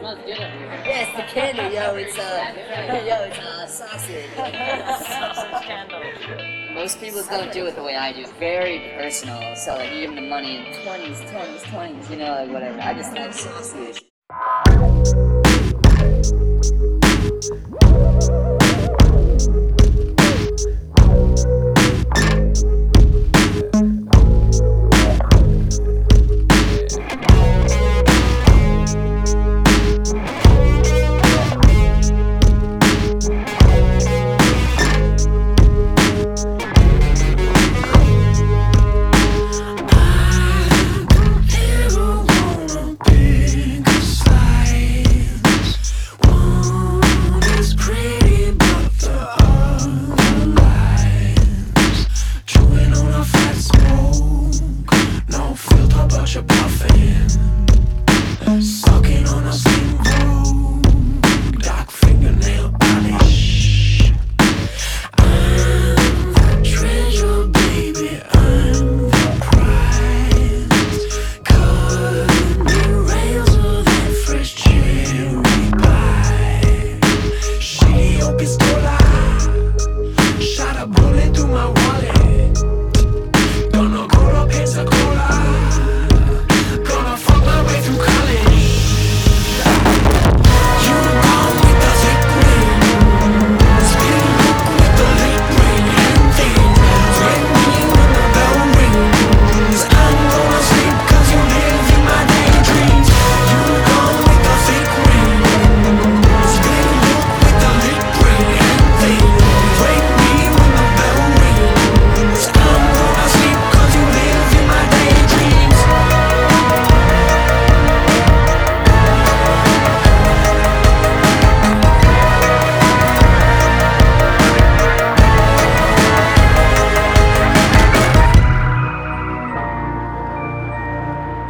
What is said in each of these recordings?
Yeah, it's the candle, yo. It's sausage. Sausage candle. Most people don't do it the way I do. Very personal. So like you give them the money in 20s, 10s, 20s, you know, like whatever. I just like sausage.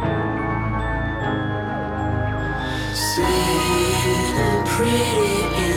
Sitting pretty in